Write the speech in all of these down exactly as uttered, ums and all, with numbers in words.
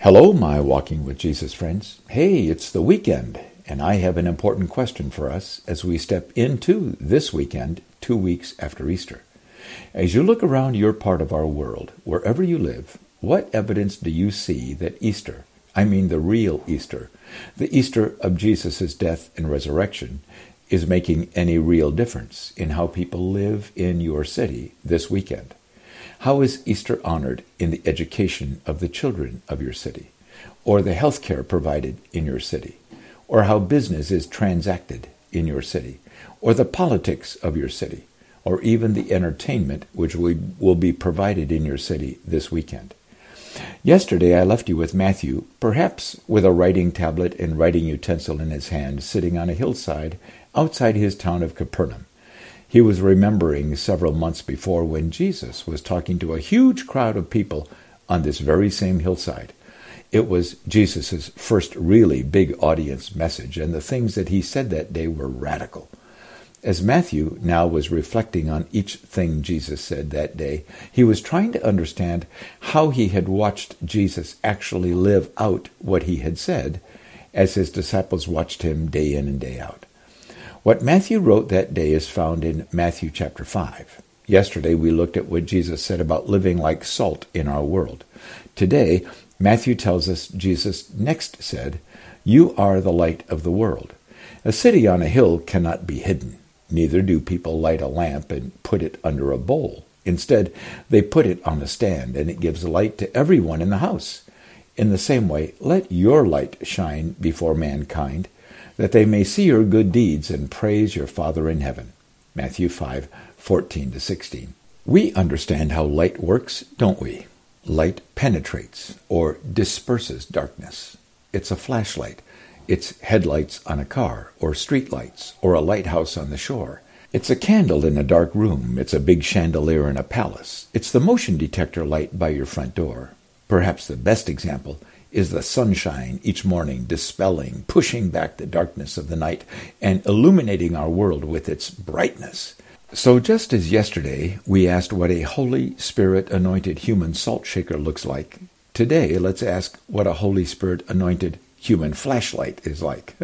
Hello, my Walking with Jesus friends. Hey, it's the weekend, and I have an important question for us as we step into this weekend, two weeks after Easter. As you look around your part of our world, wherever you live, what evidence do you see that Easter, I mean the real Easter, the Easter of Jesus' death and resurrection, is making any real difference in how people live in your city this weekend? How is Easter honored in the education of the children of your city, or the health care provided in your city, or how business is transacted in your city, or the politics of your city, or even the entertainment which will be provided in your city this weekend? Yesterday I left you with Matthew, perhaps with a writing tablet and writing utensil in his hand, sitting on a hillside outside his town of Capernaum. He was remembering several months before when Jesus was talking to a huge crowd of people on this very same hillside. It was Jesus' first really big audience message, and the things that he said that day were radical. As Matthew now was reflecting on each thing Jesus said that day, he was trying to understand how he had watched Jesus actually live out what he had said as his disciples watched him day in and day out. What Matthew wrote that day is found in Matthew chapter five. Yesterday we looked at what Jesus said about living like salt in our world. Today, Matthew tells us Jesus next said, "You are the light of the world." A city on a hill cannot be hidden. Neither do people light a lamp and put it under a bowl. Instead, they put it on a stand, and it gives light to everyone in the house. In the same way, let your light shine before mankind, that they may see your good deeds and praise your Father in heaven. Matthew five, fourteen to sixteen. We understand how light works, don't we? Light penetrates or disperses darkness. It's a flashlight. It's headlights on a car, or street lights, or a lighthouse on the shore. It's a candle in a dark room. It's a big chandelier in a palace. It's the motion detector light by your front door. Perhaps the best example is the sunshine each morning dispelling, pushing back the darkness of the night, and illuminating our world with its brightness. So just as yesterday we asked what a Holy Spirit-anointed human salt shaker looks like, today let's ask what a Holy Spirit-anointed human flashlight is like.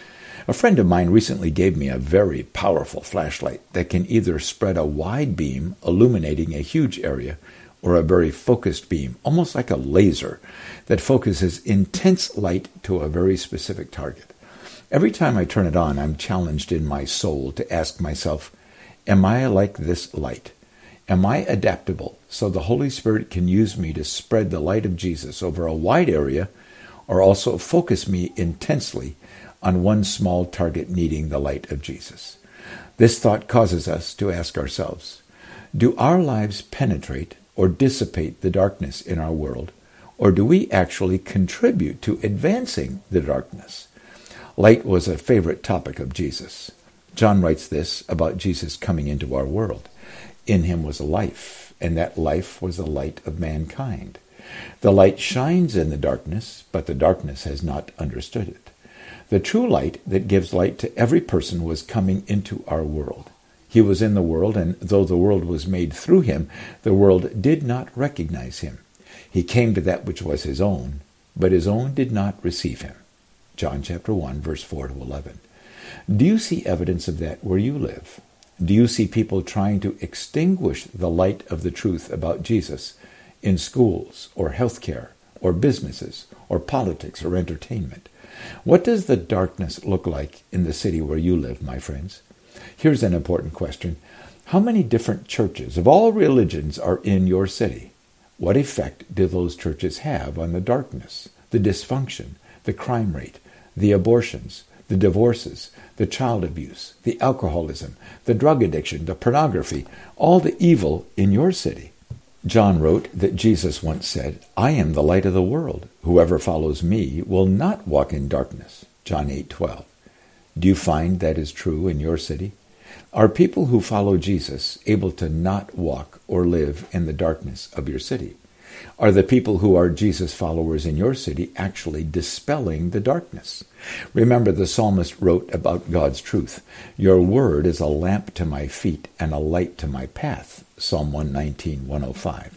A friend of mine recently gave me a very powerful flashlight that can either spread a wide beam illuminating a huge area, or a very focused beam, almost like a laser, that focuses intense light to a very specific target. Every time I turn it on, I'm challenged in my soul to ask myself, am I like this light? Am I adaptable so the Holy Spirit can use me to spread the light of Jesus over a wide area, or also focus me intensely on one small target needing the light of Jesus? This thought causes us to ask ourselves, do our lives penetrate or dissipate the darkness in our world, or do we actually contribute to advancing the darkness? Light was a favorite topic of Jesus. John writes this about Jesus coming into our world. In him was life, and that life was the light of mankind. The light shines in the darkness, but the darkness has not understood it. The true light that gives light to every person was coming into our world. He was in the world, and though the world was made through him, the world did not recognize him. He came to that which was his own, but his own did not receive him. John chapter one, verse four to eleven. Do you see evidence of that where you live? Do you see people trying to extinguish the light of the truth about Jesus in schools, or healthcare, or businesses, or politics, or entertainment? What does the darkness look like in the city where you live, my friends? Here's an important question. How many different churches of all religions are in your city? What effect do those churches have on the darkness, the dysfunction, the crime rate, the abortions, the divorces, the child abuse, the alcoholism, the drug addiction, the pornography, all the evil in your city? John wrote that Jesus once said, "I am the light of the world. Whoever follows me will not walk in darkness." John eight twelve. Do you find that is true in your city? Are people who follow Jesus able to not walk or live in the darkness of your city? Are the people who are Jesus followers in your city actually dispelling the darkness? Remember, the psalmist wrote about God's truth. Your word is a lamp to my feet and a light to my path. Psalm one nineteen, one oh five.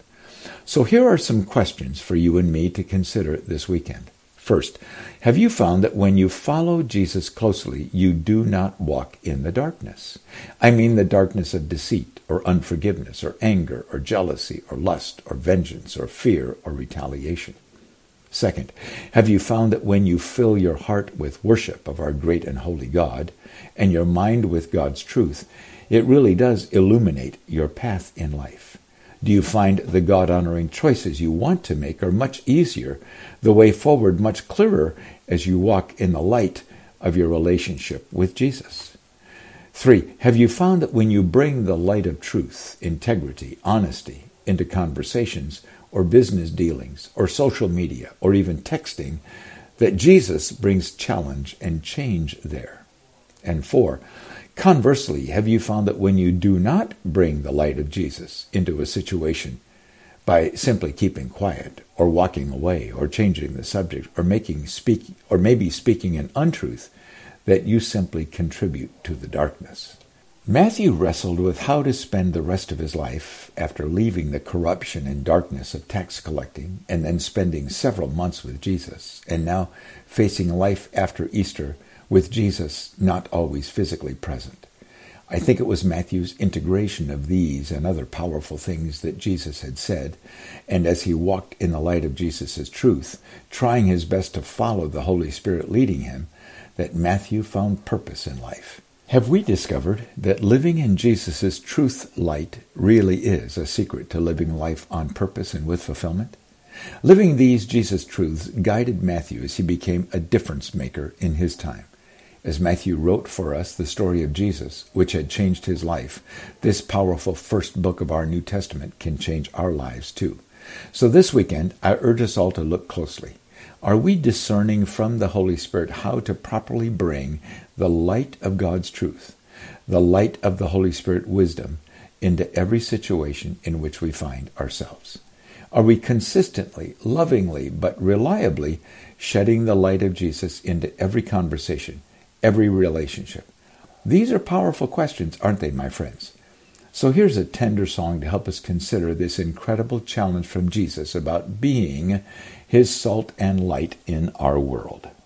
So here are some questions for you and me to consider this weekend. First, have you found that when you follow Jesus closely, you do not walk in the darkness? I mean the darkness of deceit or unforgiveness or anger or jealousy or lust or vengeance or fear or retaliation. Second, have you found that when you fill your heart with worship of our great and holy God and your mind with God's truth, it really does illuminate your path in life? Do you find the God-honoring choices you want to make are much easier, the way forward much clearer as you walk in the light of your relationship with Jesus? Three, have you found that when you bring the light of truth, integrity, honesty into conversations or business dealings or social media or even texting, that Jesus brings challenge and change there? And four, conversely, have you found that when you do not bring the light of Jesus into a situation by simply keeping quiet or walking away or changing the subject or making speak or maybe speaking an untruth, that you simply contribute to the darkness? Matthew wrestled with how to spend the rest of his life after leaving the corruption and darkness of tax collecting and then spending several months with Jesus and now facing life after Easter with Jesus not always physically present. I think it was Matthew's integration of these and other powerful things that Jesus had said, and as he walked in the light of Jesus' truth, trying his best to follow the Holy Spirit leading him, that Matthew found purpose in life. Have we discovered that living in Jesus' truth light really is a secret to living life on purpose and with fulfillment? Living these Jesus truths guided Matthew as he became a difference maker in his time. As Matthew wrote for us the story of Jesus, which had changed his life, this powerful first book of our New Testament can change our lives too. So this weekend, I urge us all to look closely. Are we discerning from the Holy Spirit how to properly bring the light of God's truth, the light of the Holy Spirit wisdom, into every situation in which we find ourselves? Are we consistently, lovingly, but reliably shedding the light of Jesus into every conversation, every relationship? These are powerful questions, aren't they, my friends? So here's a tender song to help us consider this incredible challenge from Jesus about being his salt and light in our world.